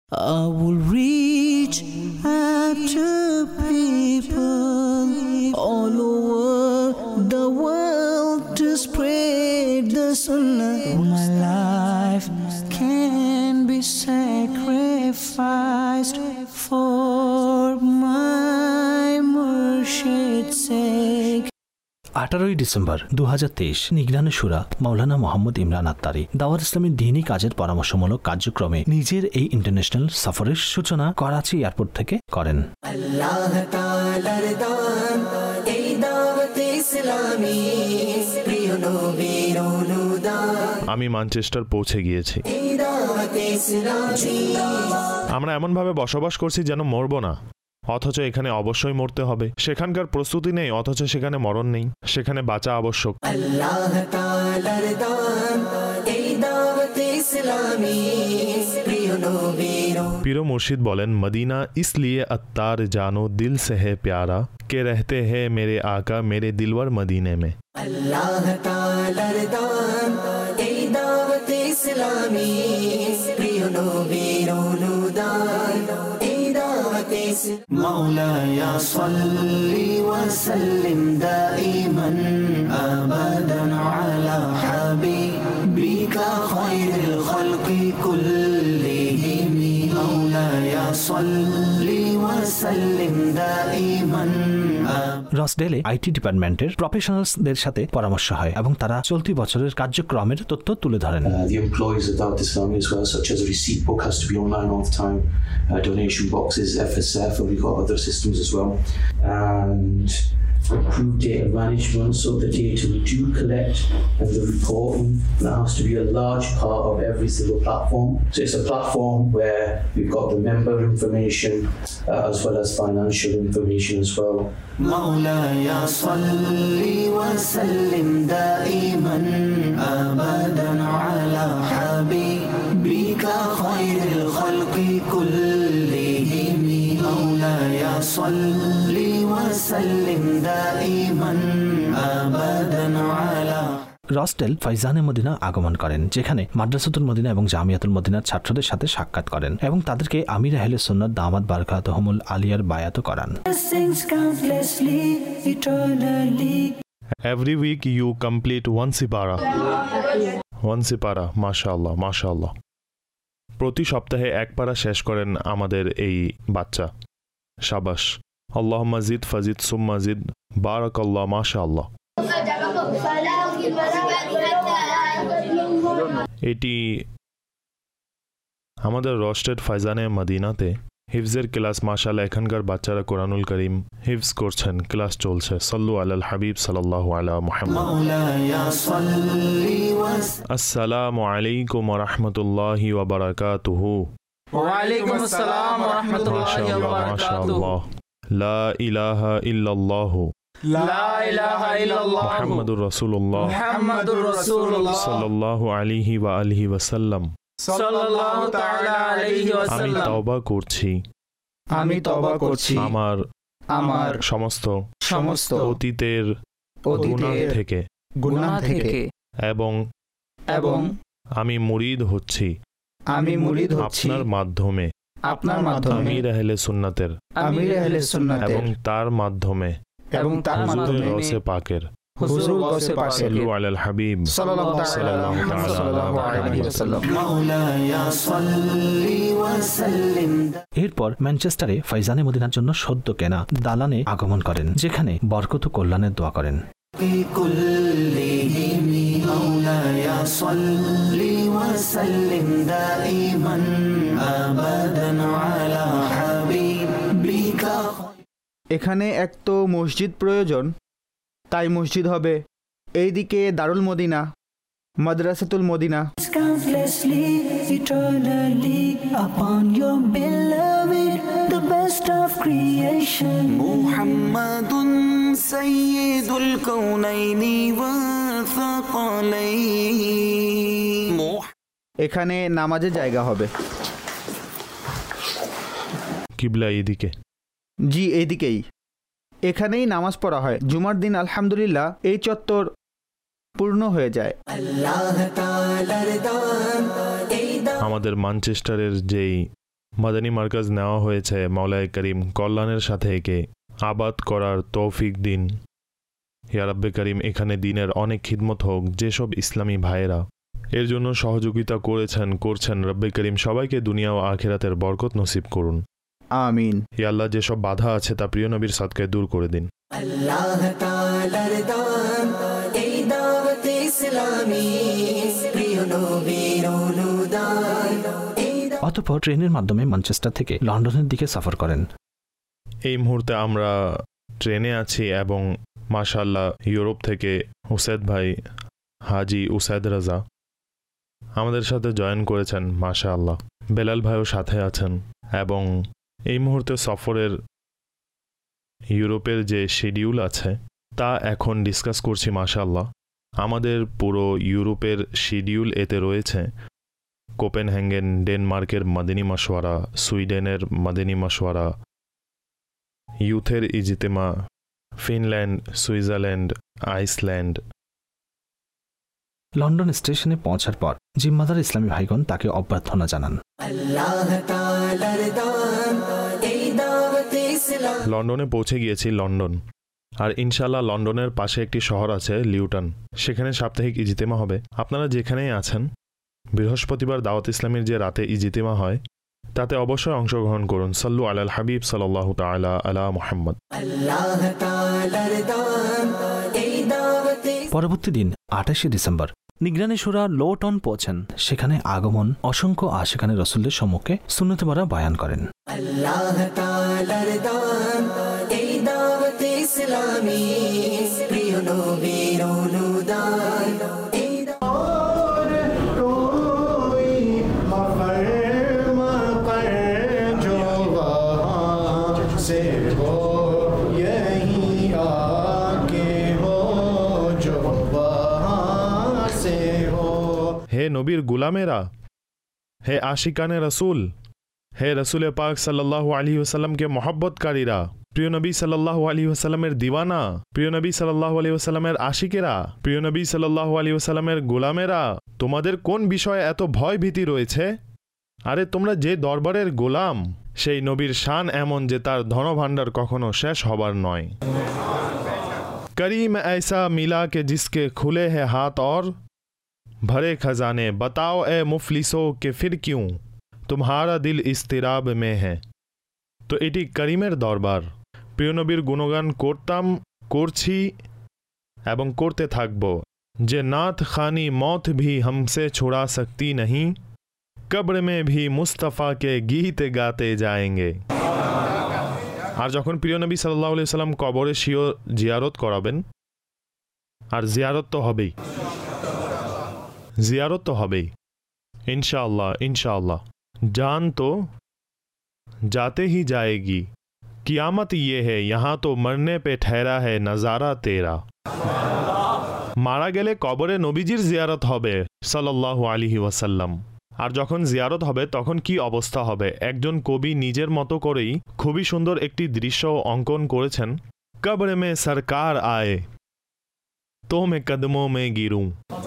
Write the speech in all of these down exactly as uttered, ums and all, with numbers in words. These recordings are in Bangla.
I will reach out to people all over the world to spread the sunnah. My life can be sacrificed for my Murshid's sake. আঠারোই ডিসেম্বর দু হাজার তেইশ নিগরানে শুরা মাওলানা মোহাম্মদ ইমরান আত্তারি দাওয়াত ইসলামের দ্বীনি কাজের পরামর্শমূলক কার্যক্রমে নিজের এই ইন্টারন্যাশনাল সফরের সূচনা করাচি এয়ারপোর্ট থেকে করেন। আল্লাহ তাআলার দান এই দাওয়াত ইসলামী প্রিয় নবীর অনুদান। আমি ম্যানচেস্টার পৌঁছে গিয়েছি। আমরা এমনভাবে বসবাস করছি যেন মরব না, অথচ এখানে অবশ্যই মরতে হবে। সেখানকার প্রস্তুতি নেই, অথচ সেখানে মরণ নেই। সেখানে বাঁচা আবশ্যক। আল্লাহ তাআলার দান এই দাওয়াত ইসলামী প্রিয় নবীর। পীর মুর্শিদ বলেন, মদিনা ইসলিয়ে अत्तार जानो दिल से है प्यारा के रहते हैं मेरे आका मेरे दिलवर मदीने में। আল্লাহ তাআলার দান এই দাওয়াত ইসলামী প্রিয় নবীর অনুদান। مولاي صل وسلم دائما أبدا على حبيبك خير الخلق كلهم مولاي صل وسلم دائما। রসডেলে আইটি ডিপার্টমেন্টের প্রফেশনালসদের সাথে পরামর্শ হয় এবং তারা চলতি বছরের কার্যক্রমের তথ্য তুলে ধরেন। Uh, the employees of Dawat Islami as well, such as a receipt book has to be online all the time, uh, donation boxes, F S F, and we've got other systems as well, and improved data management, so the data we do collect and the reporting, that has to be a large part of every single platform. So it's a platform where we've got the member information uh, as well as financial information as well. مولاي صل وسلم دائما أبدا على حبيبك خير الخلق كلهم مولاي صل وسلم دائما أبدا على। Rochdale Faizane Madina আগমন করেন, যেখানে মাদ্রাসাতুল মদিনা এবং জামিয়াতুল মদিনার ছাত্রদের সাথে সাক্ষাৎ করেন এবং তাদেরকে আমির আহলে সুন্নাত দামাত বারাকাতুহুমুল আলিয়ার বায়াত করান। Every week you complete one sipara. One sipara, মাশাআল্লাহ মাশাআল্লাহ। প্রতি সপ্তাহে এক পারা শেষ করেন আমাদের এই বাচ্চা। শাবাশ। আল্লাহুম্মা জিদ ফাজিদ সুম্মা জিদ বারাকাল্লাহ মাশাআল্লাহ। এটি আমাদের রস্টেড ফাইজানে মদিনাতে হিফজের ক্লাস। মাশাআল্লাহ, এখানকার বাচ্চারা কোরআনুল করিম হিফজ করছেন, ক্লাস চলছে। সাল্লু আলাল হাবিব সাল্লাল্লাহু আলা মুহাম্মদ। আসসালামু আলাইকুম ওয়া রাহমাতুল্লাহি ওয়া বারাকাতুহু। ওয়া আলাইকুম আসসালাম ওয়া রাহমাতুল্লাহি ওয়া বারাকাতুহু। লা ইলাহা ইল্লাল্লাহু লা ইলাহা ইল্লাল্লাহ মুহাম্মাদুর রাসূলুল্লাহ মুহাম্মাদুর রাসূলুল্লাহ সাল্লাল্লাহু আলাইহি ওয়া আলিহি ওয়াসাল্লাম সাল্লাল্লাহু তাআলা আলাইহি ওয়াসাল্লাম। আমি তওবা করছি আমি তওবা করছি আমার আমার সমস্ত সমস্ত অতীতের গুনাহ থেকে গুনাহ থেকে এবং এবং আমি মুরিদ হচ্ছি আমি মুরিদ হচ্ছি আপনার মাধ্যমে আপনার মাধ্যমে আমির আহলে সুন্নাতের আমির আহলে সুন্নাতের এবং তার মাধ্যমে এবং তার মাধ্যমে রসে পাকের হুজুর গসে পাকের সাল্লু আলাল হাবিব সাল্লাল্লাহু আলাইহি ওয়াসাল্লাম। مولاي صل وسلم। এরপর ম্যানচেস্টারে ফাইজানে মদিনার জন্য সদ্য কেনা দালানে আগমন করেন, যেখানে বরকত ও কল্যাণের দোয়া করেন। كلهم مولاي صل وسلم دائما أبدا على حبيبك। এখানে এক তো মসজিদ প্রয়োজন, তাই মসজিদ হবে এইদিকে Darul Madina, Madrasatul Madina. Countlessly, eternally upon your beloved, the best of creation. Muhammadun Sayyidul Kawnaini wa Thaqalain. এখানে নামাজের জায়গা হবে। কিবলা এদিকে? জি, এইদিকেই। এখানেই নামাজ পড়া হয়। জুমার দিন আলহামদুলিল্লাহ এই চত্বর পূর্ণ হয়ে যায়। আমাদের ম্যানচেস্টারের যেই মাদানী মার্কাজ নেওয়া হয়েছে। মাওলায়ে করিম কল্যাণের সাথে একে আবাদ করার তৌফিক দিন। ইয়া রাব্বে করিম, এখানে দিনের অনেক খিদমত হোক। যেসব ইসলামী ভাইয়েরা এর জন্য সহযোগিতা করেছেন করছেন, রব্বে করিম সবাইকে দুনিয়া ও আখিরাতের বরকত নসিব করুন। আমিন। ইয়া আল্লাহ, যেসব বাধা আছে তা প্রিয় নবীর সাদকায় দূর করে দিন। আল্লাহ তাআলার দান এই দাওয়াত ইসলামী, প্রিয় নবীর অনুদান। অতঃপর ট্রেনের মাধ্যমে ম্যানচেস্টার থেকে লন্ডনের দিকে সফর করেন। এই মুহূর্তে আমরা ট্রেনে আছি এবং মাশাআল্লাহ ইউরোপ থেকে উসাইদ ভাই, হাজি উসাইদ রাজা আমাদের সাথে জয়েন করেছেন। মাশাআল্লাহ বেলাল ভাইও সাথে আছেন এবং এই মুহূর্তে সফরের ইউরোপের যে শিডিউল আছে তা এখন ডিসকাস করছি। মাশাআল্লাহ আমাদের পুরো ইউরোপের শিডিউল এতে রয়েছে। কোপেনহেগেন ডেনমার্কের মাদিনী মাশওয়ারা, সুইডেনের মাদিনী মাশওয়ারা, ইউথের ইজতেমা, ফিনল্যান্ড, সুইজারল্যান্ড, আইসল্যান্ড। লন্ডন স্টেশনে পৌঁছার পর জিম্মাদার ইসলামী ভাইগণ তাকে অভ্যর্থনা জানান। লন্ডনে পৌঁছে গিয়েছি লন্ডন, আর ইনশাল্লাহ লন্ডনের পাশে একটি শহর আছে লিউটন, সেখানে সাপ্তাহিক ইজতেমা হবে। আপনারা যেখানেই আছেন বৃহস্পতিবার দাওয়াত ইসলামীর যে রাতে ইজতেমা হয় তাতে অবশ্যই অংশগ্রহণ করুন। সাল্লু আলাল হাবিব সাল্লাল্লাহু তাআলা আলা মুহাম্মদ। পরবর্তী দিন আঠাশে ডিসেম্বর নিগরানি শুরা লোটন পৌঁছেন। সেখানে আগমন অসংখ্য আশিকানে রসুলদের সম্মুখে সুন্নতে ভরা বয়ান করেন। আল্লাহ তাআলার দান এই দাওয়াত ইসলামী, প্রিয় নবীর অনুদান। হে নবীর গুলামেরা, হে আশিকানে রসুল, হে রসুল পাক সাল্লাল্লাহু আলাইহি ওয়াসাল্লামকে মহব্বতকারীরা, প্রিয় নবী সাল্লাল্লাহু আলাইহি ওয়াসাল্লামের দিওয়ানা, প্রিয় নবী সাল্লাল্লাহু আলাইহি ওয়াসাল্লামের আশিকেরা, প্রিয় নবী সাল্লাল্লাহু আলাইহি ওয়াসাল্লামের গোলামেরা, তোমাদের কোন বিষয়ে এত ভয় ভীতি রয়েছে? আরে তোমরা যে দরবারের গোলাম, সেই নবীর শান এমন যে তার ধনভাণ্ডার কখনো শেষ হবার নয়। करीम ऐसा मिला के जिसके खुले हैं हाथ और भरे खजाने, बताओ ए मुफलिसों के फिर क्यों तुम्हारा दिल इस्तिराब में है। तो এটি করিমের দরবার। প্রিয় নবীর গুণগান করতাম, করছি এবং করতে থাকব। যে नात खानी मौत भी हमसे छुड़ा सकती नहीं, कब्र में भी मुस्तफ़ा के गीत गाते जाएंगे। আর যখন প্রিয় নবী সাল্লাল্লাহু আলাইহি সাল্লাম কবরে শিও জিয়ারত করাবেন, আর জিয়ারত তো হবেই, জিয়ারত তো হবেই ইনশাআল্লাহ ইনশাআল্লাহ। जान तो जाते ही जाएगी, कियामत ये है यहाँ तो मरने पे ठहरा है नजारा तेरा। মারা গেলে কবরে নবীজির জিয়ারত হবে সাল্লাল্লাহু আলাইহি ওয়াসাল্লাম। আর যখন জিয়ারত হবে তখন কি অবস্থা হবে? একজন কবি নিজের মতো করেই খুবই সুন্দর একটি দৃশ্য অঙ্কন করেছেন। কবরে মে সরকার আয়ে তো মে কদমোं में गिरूं,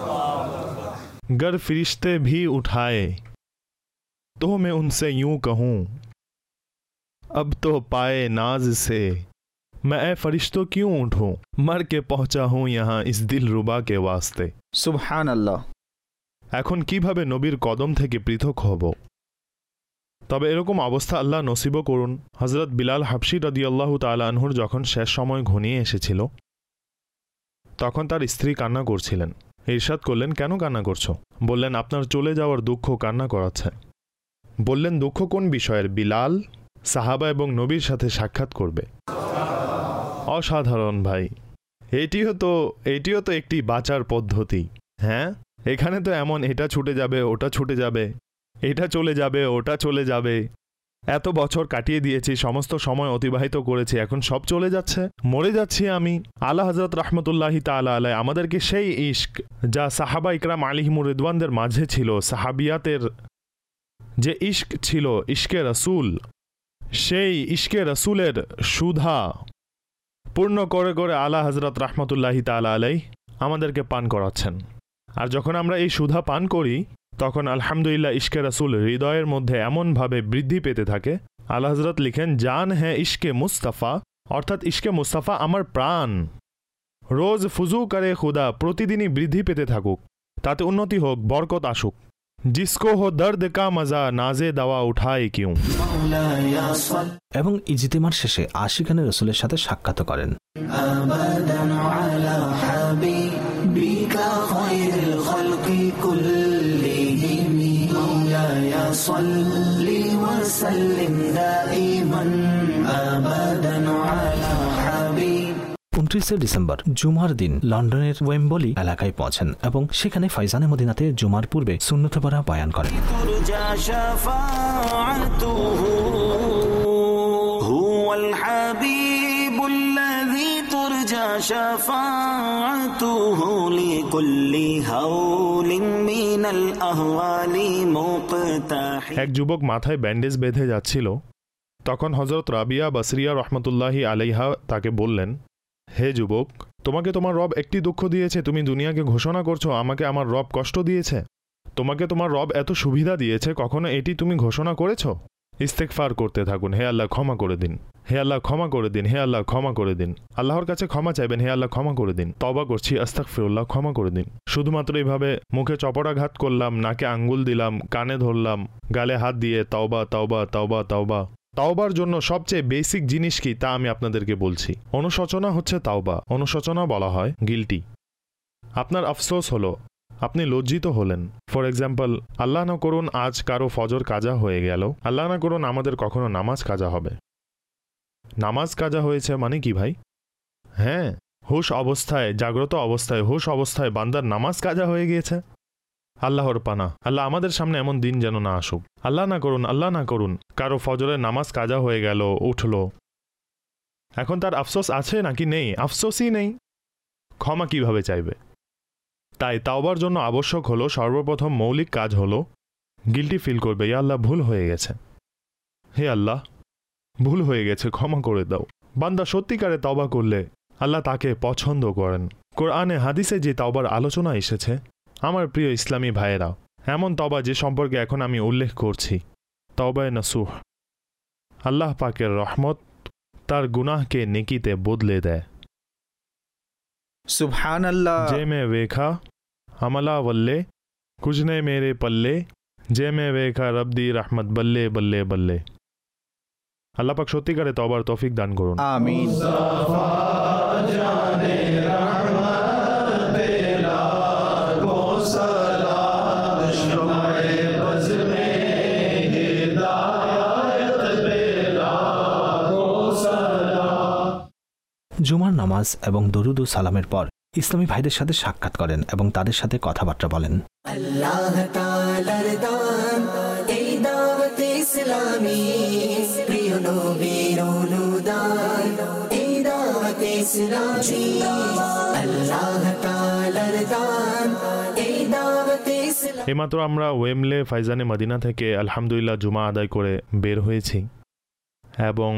गर फरिश्ते भी उठाए तो मैं उनसे यूं कहूं, अब तो पाए नाज से मैं ए फरिश्तों क्यों उठूं, मर के पहुंचा हूं यहाँ इस दिल रुबा के वास्ते। সুবহান আল্লাহ। এখন কিভাবে নবীর কদম থেকে পৃথক হব? তবে এরকম অবস্থা আল্লাহ নসিব করুন। হযরত বিলাল হাবশী রাদিয়াল্লাহু তাআলা আনহুর যখন শেষ সময় ঘনিয়ে এসেছিল তখন তার স্ত্রী কান্না করছিলেন। ইরশাদ করলেন, কেন কান্না করছো? বললেন, আপনার চলে যাওয়ার দুঃখ কান্না করাচ্ছে। বললেন, দুঃখ কোন বিষয়ের? বিলাল সাহাবা এবং নবীর সাথে সাক্ষাৎ করবে। অসাধারণ ভাই, এটিও তো এটিও তো একটি বাঁচার পদ্ধতি। হ্যাঁ, এখানে তো এমন এটা ছুটে যাবে, ওটা ছুটে যাবে, এটা চলে যাবে, ওটা চলে যাবে। এত বছর কাটিয়ে দিয়েছি, সমস্ত সময় অতিবাহিত করেছি, এখন সব চলে যাচ্ছে, মরে যাচ্ছি আমি। আলা হযরত রাহমাতুল্লাহি তাআলা আলাইহি আমাদেরকে সেই ইশক যা সাহাবা ইকরাম আলাইহিমুর রিদওয়ানদের মাঝে ছিল, সাহাবিয়াতের যে ইশক ছিল, ইশকে রাসূল, সেই ইশকে রাসূলের সুধা পূর্ণ করে করে আলা হযরত রাহমাতুল্লাহি তাআলা আলাইহি আমাদেরকে পান করাচ্ছেন। আর যখন আমরা এই সুধা পান করি তখন আলহামদুলিল্লাহ ইশকে রাসূল হৃদয়ের মধ্যে এমনভাবে বৃদ্ধি পেতে থাকে। আলা হযরত লিখেন, জান হ্যাঁ ইশকে মুস্তাফা, অর্থাৎ ইশকে মুস্তাফা আমার প্রাণ। রোজ ফুজু করে খুদা, প্রতিদিনই বৃদ্ধি পেতে থাকুক, তাতে উন্নতি হোক, বরকত আসুক। জিসকো হো দর্দ কা মজা, নাজে দাওয়া উঠায় কিউ। এবং ইজতিমার শেষে আশিকানে রসুলের সাথে সাক্ষাৎ করেন। উনত্রিশে ডিসেম্বর জুমার দিন লন্ডনের ওয়েম্বলি এলাকায় পৌঁছেন এবং সেখানে ফাইজানে মদিনাতে জুমার পূর্বে সুন্নতে পড়া বয়ান করেন। এক যুবক মাথায় ব্যান্ডেজ বেঁধে যাচ্ছিল, তখন হযরত রাবিয়া বসরিয়া রহমতুল্লাহি আলাইহা তাকে বললেন, হে যুবক, তোমাকে তোমার রব একটি দুঃখ দিয়েছে, তুমি দুনিয়াকে ঘোষণা করছো আমাকে আমার রব কষ্ট দিয়েছে। তোমাকে তোমার রব এত সুবিধা দিয়েছে, কখনো এটি তুমি ঘোষণা করেছো? ইস্তেগফার করতে থাকুন, হে আল্লাহ ক্ষমা করে দিন, হে আল্লাহ ক্ষমা করে দিন, হে আল্লাহ ক্ষমা করে দিন। আল্লাহর কাছে ক্ষমা চাইবেন, হে আল্লাহ ক্ষমা করে দিন, তওবা করছি, আস্তাগফিরুল্লাহ, ক্ষমা করে দিন। শুধুমাত্র এইভাবে মুখে চপড়াঘাত করলাম, নাকে আঙ্গুল দিলাম, কানে ধরলাম, গালে হাত দিয়ে তওবা তওবা তওবা তওবা। তাওবার জন্য সবচেয়ে বেসিক জিনিস কি তা আমি আপনাদেরকে বলছি। অনুশোচনা হচ্ছে তাওবা। অনুশোচনা বলা হয় গিল্টি। আপনার আফসোস হলো, আপনি লজ্জিত হলেন। ফর এক্সাম্পল, আল্লাহ না করুন আজ কারো ফজর কাজা হয়ে গেল, আল্লাহ না করুন আমাদের কখনো নামাজ কাজা হবে। নামাজ কাজা হয়েছে মানে কি ভাই? হ্যাঁ, হুশ অবস্থায়, জাগ্রত অবস্থায়, হুশ অবস্থায় বান্দার নামাজ কাজা হয়ে গিয়েছে। আল্লাহর পানা, আল্লাহ আমাদের সামনে এমন দিন যেন না আসুক। আল্লাহ না করুন, আল্লাহ না করুন কারো ফজরের নামাজ কাজা হয়ে গেল, উঠল, এখন তার আফসোস আছে নাকি নেই? আফসোসই নেই, ক্ষমা কিভাবে চাইবে? তাই তাওবার জন্য আবশ্যক হলো, সর্বপ্রথম মৌলিক কাজ হলো গিল্টি ফিল করবে, ইয়া আল্লাহ ভুল হয়ে গেছে, হে আল্লাহ ভুল হয়ে গেছে, ক্ষমা করে দাও। বান্দা সত্যিকারে তওবা করলে আল্লাহ তাকে পছন্দ করেন। কোরআনে হাদিসে যে তওবার আলোচনা এসেছে, আমার প্রিয় ইসলামী ভাইয়েরা, এমন তওবা যে সম্পর্কে এখন আমি উল্লেখ করছি, তওবায়ে নসুহ, আল্লাহ পাকের রহমত তার গুনাহকে নেকিতে বদলে দেয়। সুবহানাল্লাহ। যে মে वेखा हमला वल्ले कुछ ने मेरे पल्ले, যে মে वेखा रब दी रहमत बल्ले बल्ले बल्ले। আল্লাহ পাক সত্যিকারে তওবার তৌফিক দান করুন, আমিন। জুমার নামাজ এবং দরুদ ও সালামের পর ইসলামী ভাইদের সাথে সাক্ষাৎ করেন এবং তাদের সাথে কথাবার্তা বলেন। আল্লাহ তাআলার দান এই দাওয়াত ইসলামী, প্রিয় নবীর অনুদান এই দাওয়াত ইসলামী। আল্লাহ তাআলার দান এই দাওয়াত ইসলামী। এইমাত্র আমরা ওয়েমলে ফাইজানে মদিনা থেকে আলহামদুলিল্লাহ জুমা আদায় করে বের হয়েছি এবং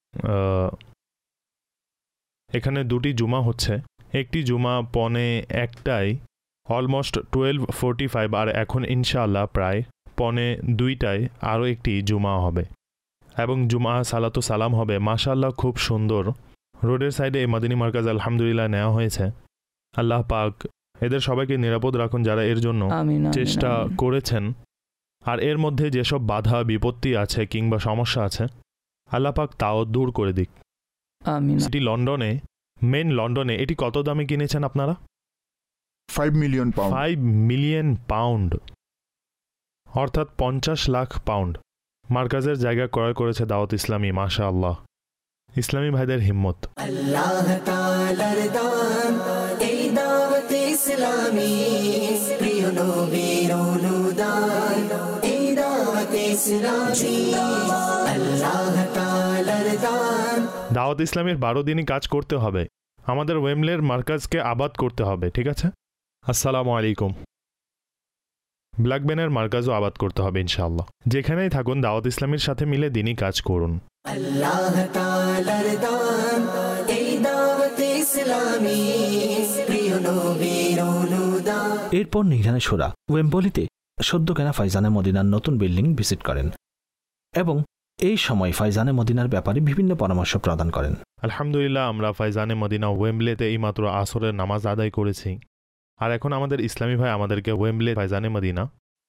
এখানে দুটি জুমা হচ্ছে। একটি জুমা পনে একটায়, অলমোস্ট টুয়েলভ ফোরটি ফাইভ, আর এখন ইনশাআল্লাহ প্রায় পনে দুইটায় আরও একটি জুমা হবে এবং জুমা সালাতু সালাম হবে। মাশাআল্লাহ খুব সুন্দর। রোডের সাইডে এই মাদিনী মার্কাজ আলহামদুলিল্লাহ নেওয়া হয়েছে। আল্লাহ পাক এদের সবাইকে নিরাপদ রাখুন যারা এর জন্য চেষ্টা করেছেন। আর এর মধ্যে যেসব বাধা বিপত্তি আছে কিংবা সমস্যা আছে, আল্লাহ পাক তাও দূর করে দিক। এটি লন্ডনে, মেন লন্ডনে। এটি কত দামে কিনেছেন আপনারা? Five million pound. Five million pound অর্থাৎ পঞ্চাশ লাখ পাউন্ড মার্কাজের জায়গা ক্রয় করেছে দাওয়াত ইসলামী। মাশাআল্লাহ, ইসলামী ভাইদের হিম্মত। আল্লাহ তাআলার দান এই দাওয়াত ইসলামী, প্রিয় নবীর অনুদান এই দাওয়াত ইসলামী। আল্লাহ তাআলার দান। দাওয়াত ইসলামের বারো দিনই কাজ করতে হবে, আমাদের ওয়েমলের মার্কাজকে আবাদ করতে হবে, ঠিক আছে? আসসালামু আলাইকুম। ব্ল্যাকবেনের মার্কাজও আবাদ করতে হবে ইনশাআল্লাহ। যেখানেই থাকুন দাওয়াত ইসলামের সাথে মিলে দিনই কাজ করুন। আল্লাহ তাআলার দান এই দাওয়াত ইসলামী, প্রিয় নবীর অনুদান। এরপর নিগরানে শোরা ওয়েম্বলিতে সদ্য কেনা ফাইজানে মদিনার নতুন বিল্ডিং ভিজিট করেন এবং এই সময় ফাইজানে মদিনার ব্যাপারে বিভিন্ন পরামর্শ প্রদান করেন। আলহামদুলিল্লাহ, আমরা ফাইজানে মদিনা ওয়েম্বলেতে এইমাত্র আসরের নামাজ আদায় করেছি, আর এখন আমাদের ইসলামী ভাই আমাদেরকে ওয়েম্বলে ফাইজানে মদিনা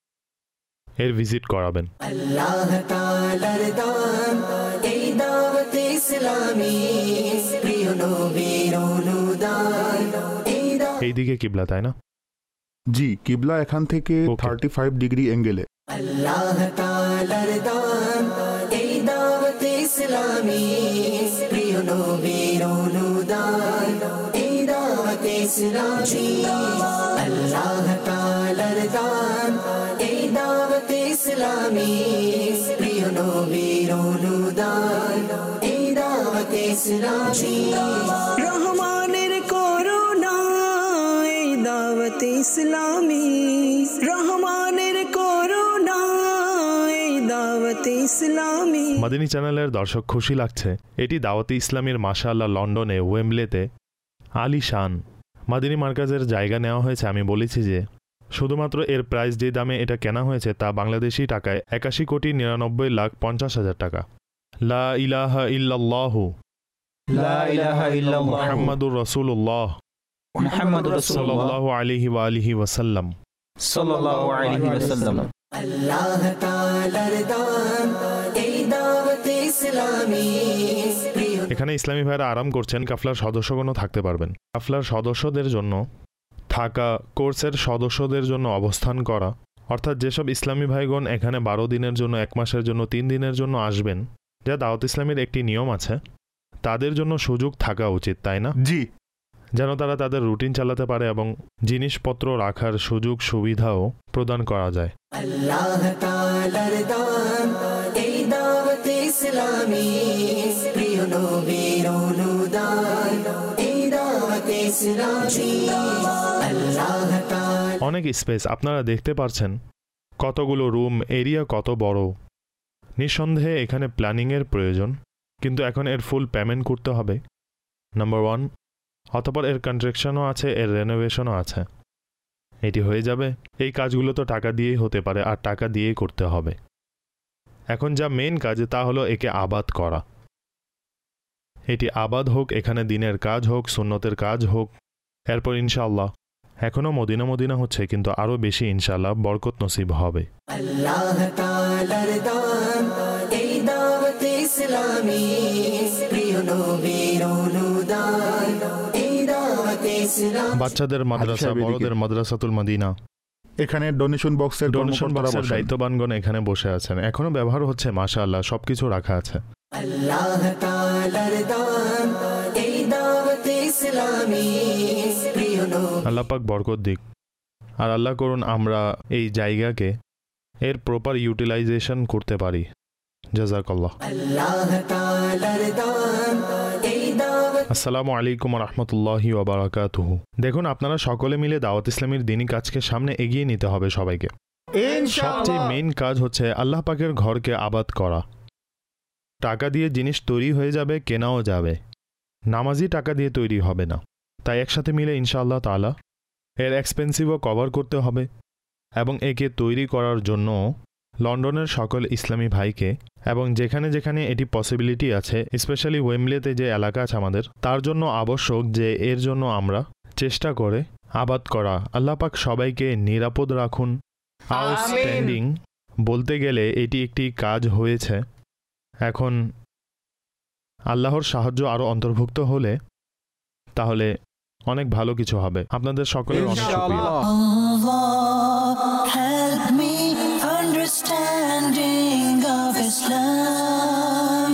এর ভিজিট করাবেন। আল্লাহ তাআলার দান এই দাওয়াত ইসলামী, প্রিয় নবীর অনুদান এই দাওয়াত। এইদিকে কিবলা, তাই না? জি, কিবলা এখান থেকে Okay. থার্টি ফাইভ ডিগ্রি অ্যাঙ্গেলে। আল্লাহ তাআলার দান এই দাওয়াত ইসলামী, প্রিয় নবীর অনুদান এই দাওয়াত ইসলামী। আল্লাহ তাআলার দান এই দাওয়াত ইসলামী, প্রিয় নবীর অনুদান এই দাওয়াত ইসলামী। রহমানের করুণা এই দাওয়াত ইসলামী, রহমানের করুণা এই দাওয়াত ইসলামী। মাদিনী চ্যানেলের দর্শক, খুশি লাগছে এটি দাওয়াতে ইসলামের মাশাআল্লাহ লন্ডনে ওয়েম্বলেতে আলিশান মাদিনী মার্কাজের জায়গা নেওয়া হয়েছে। আমি বলেছি যে শুধুমাত্র এর প্রাইস যে দামে এটা কেনা হয়েছে তা বাংলাদেশি টাকায় একাশি কোটি নিরানব্বই লাখ পঞ্চাশ হাজার টাকা। লা ইলাহা ইল্লাল্লাহু লা ইলাহা ইল্লাল্লাহ মুহাম্মাদুর রাসূলুল্লাহ মুহাম্মাদুর রাসূলুল্লাহ সাল্লাল্লাহু আলাইহি ওয়া আলিহি ওয়াসাল্লাম। সাল্লাল্লাহু আলাইহি ওয়াসাল্লাম। আল্লাহ তাআলার দান এই দাওয়াত ইসলামী, প্রিয়। এখানে ইসলামী ভাইরা আরাম করছেন, কাফলার সদস্যগণও থাকতে পারবেন। কাফলার সদস্যদের জন্য থাকা, কোর্সের সদস্যদের জন্য অবস্থান করা, অর্থাৎ যেসব ইসলামী ভাইগণ এখানে বারো দিনের জন্য, এক মাসের জন্য, তিন দিনের জন্য আসবেন, যা দাওয়াত ইসলামের একটি নিয়ম আছে, তাদের জন্য সুযোগ থাকা উচিত, তাই না? জি, যেন তারা তাদের রুটিন চালাতে পারে এবং জিনিসপত্র রাখার সুযোগ সুবিধাও প্রদান করা যায়। আল্লাহ তাআলার দান এই দাওয়াত ইসলামী, প্রিয় নবীর অনুদান এই দাওয়াত ইসলামী। আল্লাহ তাআলা অনেক স্পেস আপনারা দেখতে পারছেন, কতগুলো রুম, এরিয়া কত বড়। নিঃসন্দেহে এখানে প্ল্যানিংয়ের প্রয়োজন, কিন্তু এখন এর ফুল পেমেন্ট করতে হবে, নাম্বার ওয়ান। অতঃপর এর কনস্ট্রাকশনও আছে, এর রেনোভেশনও আছে। এটি হয়ে যাবে। এই কাজগুলো তো টাকা দিয়েই হতে পারে, আর টাকা দিয়েই করতে হবে। এখন যা মেইন কাজ তা হলো একে আবাদ করা। এটি আবাদ হোক, এখানে দিনের কাজ হোক, সুন্নতের কাজ হোক। এরপর ইনশাআল্লাহ এখনও মদিনা মদিনা হচ্ছে, কিন্তু আরও বেশি ইনশাআল্লাহ বরকত নসিব হবে। আল্লাহ তাআলার দান এই দাওয়াত ইসলামী, প্রিয় নবীর অনুদান এই দাওয়াত ইসলামী। বাচ্চাদের মাদ্রাসা, আচ্ছা, বড়দের মাদ্রাসাতুল মদিনা, এখানে ডোনেশন বক্সের ডোনেশন কর্মকর্তারা বক্সের বসেন। দায়িত্ববানগণ এখানে বসে আছেন, এখনো ব্যবহার হচ্ছে, মাশাআল্লাহ সবকিছু রাখা আছে। আল্লাহ তাআলার দান এই দাওয়াত ইসলামী, প্রিয় নবী। আল্লাহ পাক বরকত দিক, আর আল্লাহ করুন আমরা এই জায়গাকে এর প্রপার ইউটিলাইজেশন করতে পারি। জাযাকাল্লাহ। আল্লাহ তাআলার দান এই দাওয়াত। আসসালামু আলাইকুম ওয়া রাহমাতুল্লাহি ওয়া বারাকাতুহু। দেখুন, আপনারা সকলে মিলে দাওয়াত ইসলামের দ্বীনি কাজকে সামনে এগিয়ে নিতে হবে সবাইকে। সবচেয়ে মেইন কাজ হচ্ছে আল্লাহ পাকের ঘরকে আবাদ করা। টাকা দিয়ে জিনিস তৈরি হয়ে যাবে, কেনাও যাবে, নামাজি টাকা দিয়ে তৈরি হবে না। তাই একসাথে মিলে ইনশাআল্লাহ তাআলা এর এক্সপেন্সিভও কভার করতে হবে, এবং একে তৈরি করার জন্য লন্ডনের সকল ইসলামী ভাইকে, এবং যেখানে যেখানে এটি পসিবিলিটি আছে, স্পেশালি ওয়েম্বলেতে যে এলাকা আছে আমাদের, তার জন্য আবশ্যক যে এর জন্য আমরা চেষ্টা করে আবাদ করা। আল্লাহ পাক সবাইকে নিরাপদ রাখুন। আউটস্ট্যান্ডিং বলতে গেলে এটি একটি কাজ হয়েছে। এখন আল্লাহর সাহায্য আরও অন্তর্ভুক্ত হলে তাহলে অনেক ভালো কিছু হবে। আপনাদের সকলের অনেক শুকরিয়া। Allah, help me understanding of Islam.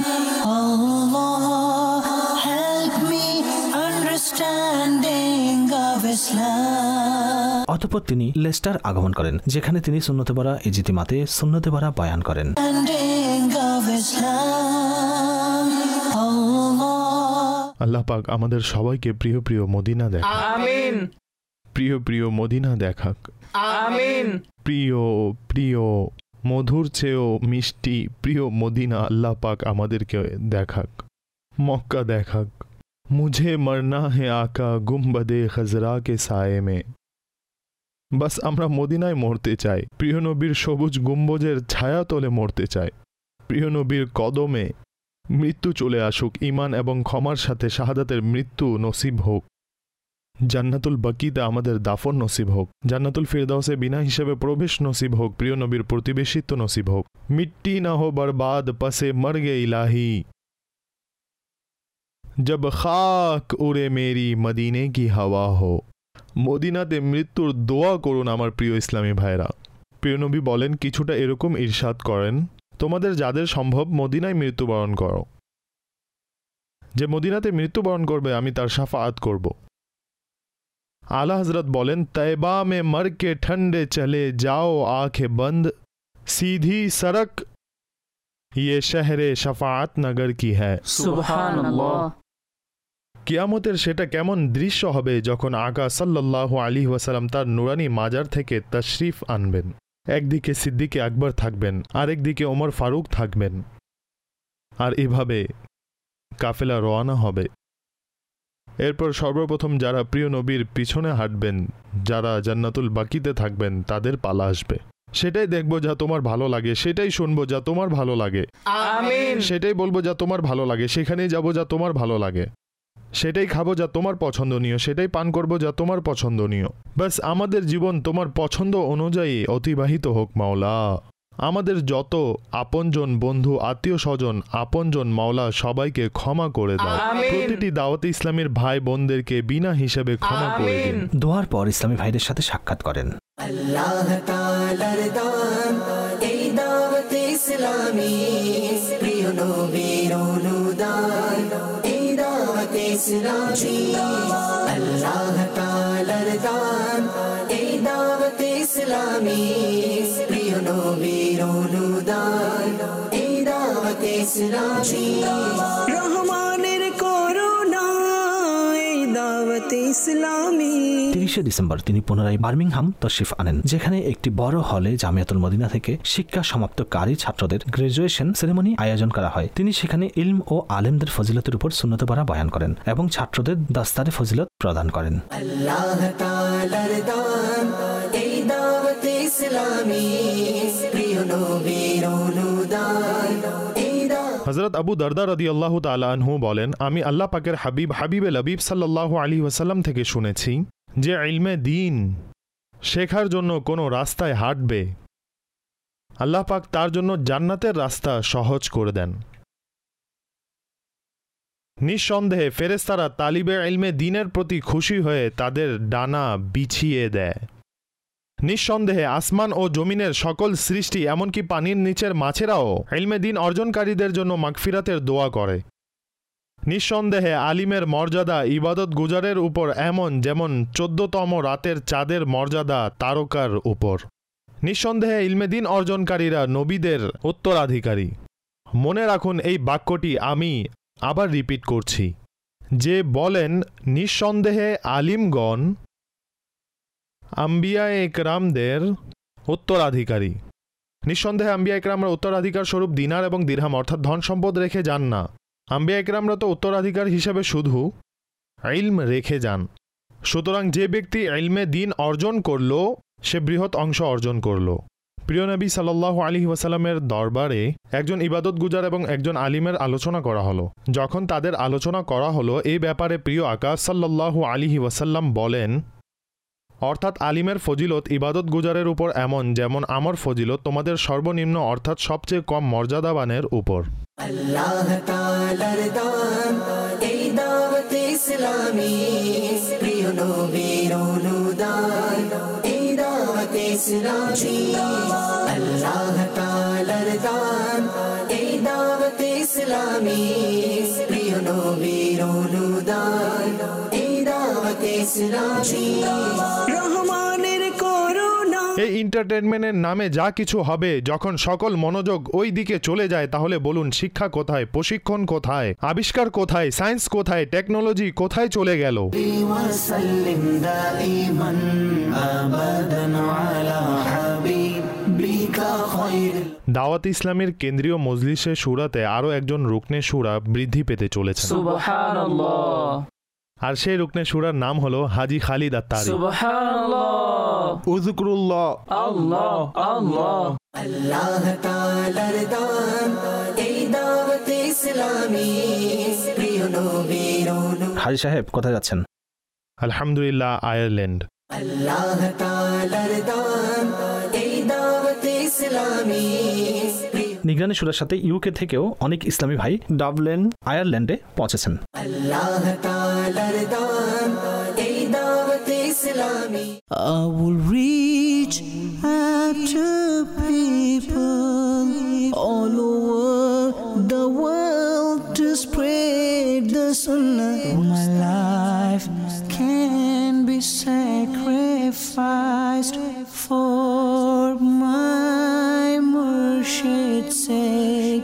Allah, help me understanding of Islam. অতঃপর তিনি লেস্টার আগমন করেন, যেখানে তিনি সুন্নতে ভরা ইজতিমাতে সুন্নতে ভরা বয়ান করেন। Understanding of Islam. Allah. আল্লাহ পাক আমাদের সবাইকে প্রিয় প্রিয় মদিনা দেখাক। আমিন প্রিয় প্রিয় মদিনা দেখাক। আমিন প্রিয় প্রিয় মধুর চেয়েও মিষ্টি প্রিয় মদিনা আল্লাহ পাক আমাদেরকে দেখাক, মক্কা দেখাক। মুঝে মরনা হে আকা গুম্বদে খজরা কে সায়ে মে। বাস আমরা মদিনায় মরতে চাই, প্রিয় নবীর সবুজ গম্বুজের ছায়া তলে মরতে চাই, প্রিয় নবীর কদমে মৃত্যু চলে আসুক, ঈমান এবং ক্ষমার সাথে শাহাদাতের মৃত্যু নসিব হোক, জান্নাতুল বাকিতে আমাদের দাফন নসিব হোক, জান্নাতুল ফিরদাউসে বিনা হিসেবে প্রবেশ নসিব হোক, প্রিয় নবীর প্রতিবেশিত্ব নসিব হোক। মিট্টি না হো বরবাদ পসে মর গে ইলাহি, জব খাক উড়ে মেরি মদিনে কি হাওয়া হো। মদিনাতে মৃত্যুর দোয়া করুন আমার প্রিয় ইসলামী ভাইরা। প্রিয় নবী বলেন, কিছুটা এরকম ইরশাদ করেন, তোমাদের যাদের সম্ভব মদিনায় মৃত্যুবরণ করো, যে মদিনাতে মৃত্যুবরণ করবে আমি তার শাফাআত করব। আলা হযরত বলেন, তয়বা মে মর কে ঠন্ডে চলে যাও আঁখে বন্ধ, सीधी सड़क ये शहरे शफाअत नगर की है। সুবহানাল্লাহ। কিয়ামতের সেটা কেমন দৃশ্য হবে যখন আকা সাল্লাল্লাহু আলাইহি ওয়াসাল্লাম তার নুরানি মাজার থেকে তাশরিফ আনবেন। একদিকে সিদ্দিকে আকবর থাকবেন, আরেকদিকে ওমর ফারুক থাকবেন, আর এভাবে কাফেলা রওনা হবে। এরপর সর্বপ্রথম যারা প্রিয় নবীর পিছনে হাঁটবেন, যারা জান্নাতুল বাকিতে থাকবেন, তাদের পালা আসবে। সেটাই দেখব যা তোমার ভালো লাগে, সেটাই শুনবো যা তোমার ভালো লাগে, আমিন। সেটাই বলবো যা তোমার ভালো লাগে, সেখানেই যাব যা তোমার ভালো লাগে, সেটাই খাবো যা তোমার পছন্দনীয়, সেটাই পান করব যা তোমার পছন্দনীয়। বাস আমাদের জীবন তোমার পছন্দ অনুযায়ী অতিবাহিত হোক মাওলা। আমাদের যত আপনজন, বন্ধু, আত্মীয় স্বজন, আপনজন মাওলা সবাইকে ক্ষমা করে দাও। আমিন। প্রতিটি দাওয়াতে ইসলামের ভাই বোনদেরকে বিনা হিসেবে ক্ষমা করে দিন। দোয়ার পর ইসলামী ভাইদের সাথে সাক্ষাৎ করেন। আল্লাহ তাআলার দান এই দাওয়াত ইসলামী, প্রিয় নবীর অনুদান এই দাওয়াত ইসলামী। আল্লাহ তাআলার দান এই দাওয়াত ইসলামী, প্রিয় নবীর অনুদান এই দাওয়াত ইসলামী। রহমানের করুণা এই দাওয়াত ইসলামী। তিরিশে ডিসেম্বর তিনি পুনরায় বার্মিংহাম তশরিফ আনেন, যেখানে একটি বড় হলে জামিয়াতুল মদিনা থেকে শিক্ষা সমাপ্তকারী ছাত্রদের গ্রাজুয়েশন সেরেমনি আয়োজন করা হয়। তিনি সেখানে ইলম ও আলেমদের ফজিলতের উপর সুন্নত পড়া বয়ান করেন এবং ছাত্রদের দাস্তারে ফজিলত প্রদান করেন। আল্লাহ তাআলার দান এই দাওয়াত ইসলামী, প্রিয় নবীর অনুদান এই দাওয়াত। হযরত আবু দারদা রাদিয়াল্লাহু তাআলা আনহু বলেন, আমি আল্লাহ পাকের হাবিব হাবিবে লবিব সাল্লাল্লাহু আলাইহি ওয়াসাল্লাম থেকে শুনেছি যে ইলমে দ্বীন শেখার জন্য কোনো রাস্তায় হাঁটবে, আল্লাহ পাক তার জন্য জান্নাতের রাস্তা সহজ করে দেন। নিঃসন্দেহে ফেরেশতারা তালিবে ইলমে দ্বীনের প্রতি খুশি হয়ে তাদের ডানা বিছিয়ে দেয়। নিঃসন্দেহে আসমান ও জমিনের সকল সৃষ্টি, এমনকি পানির নিচের মাছেরাও ইলমে দ্বীন অর্জনকারীদের জন্য মাগফিরাতের দোয়া করে। নিঃসন্দেহে আলিমের মর্যাদা ইবাদত গুজারের উপর এমন যেমন চোদ্দতম রাতের চাঁদের মর্যাদা তারকার উপর। নিঃসন্দেহে ইলমে দ্বীন অর্জনকারীরা নবীদের উত্তরাধিকারী। মনে রাখুন এই বাক্যটি আমি আবার রিপিট করছি, যে বলেন নিঃসন্দেহে আলিমগণ আম্বিয়া একরামদের উত্তরাধিকারী। নিঃসন্দেহে আম্বিয়া একরামরা উত্তরাধিকার স্বরূপ দিনার এবং দিরহাম অর্থাৎ ধন সম্পদ রেখে যান না। আম্বিয়া একরামরা তো উত্তরাধিকার হিসেবে শুধু ইলম রেখে যান। সুতরাং যে ব্যক্তি ইলমে দ্বীন অর্জন করল সে বৃহৎ অংশ অর্জন করল। প্রিয় নবী সাল্লাল্লাহু আলাইহি ওয়াসাল্লামের দরবারে একজন ইবাদত গুজার এবং একজন আলিমের আলোচনা করা হলো। যখন তাদের আলোচনা করা হলো এই ব্যাপারে প্রিয় আকা সাল্লাল্লাহু আলাইহি ওয়াসাল্লাম বলেন, অর্থাৎ আলিমের ফজিলত ইবাদত গুজারের উপর এমন যেমন আমার ফজিলত তোমাদের সর্বনিম্ন অর্থাৎ সবচেয়ে কম মর্যাদাবানের উপর। আল্লাহ তাআলার দান এই দাওয়াত ইসলামী, প্রিয় নবীর অনুদান এই দাওয়াত ইসলামী। আল্লাহ তাআলার দান এই দাওয়াত ইসলামী, প্রিয় নবীর অনুদান এই দাওয়াত ইসলামী। রহমানের করুণা এই এন্টারটেইনমেন্টের নামে যা কিছু হবে, যখন সকল মনোযোগ ওই দিকে চলে যায়, তাহলে বলুন শিক্ষা কোথায়, প্রশিক্ষণ কোথায়, আবিষ্কার কোথায়, সায়েন্স কোথায়, টেকনোলজি কোথায় চলে গেল? وسلم دائما أبدا على حبيبك خير। দাওয়াত ইসলামের কেন্দ্রীয় মজলিসে শুরাতে আরও একজন রুকনে শুরা বৃদ্ধি পেতে চলেছে, সুবহানাল্লাহ। আর সেই রুকনে শুরার নাম হলো হাজি খালিদ আত্তারি। সুবহানাল্লাহ। উযকুরুল্লাহ আল্লাহ আল্লাহ আল্লাহ তাআলার দান এই দাওয়াত ইসলামী প্রিয় নবীর অনু- হাজি সাহেব কোথায় যাচ্ছেন? আলহামদুলিল্লাহ, আয়ারল্যান্ড। আল্লাহ তাআলার দান এই দাওয়াত ইসলামী প্রিয়- নিগরানি সুরার সাথে ইউকে থেকেও অনেক ইসলামী ভাই ডাবলিন আয়ারল্যান্ডে পৌঁছেছেন। আল্লাহ তাআলার দান এই দাওয়াত ইসলামী I will reach out to people all over the world to spread the sunnah. My life can be sacrificed for my Murshid's sake.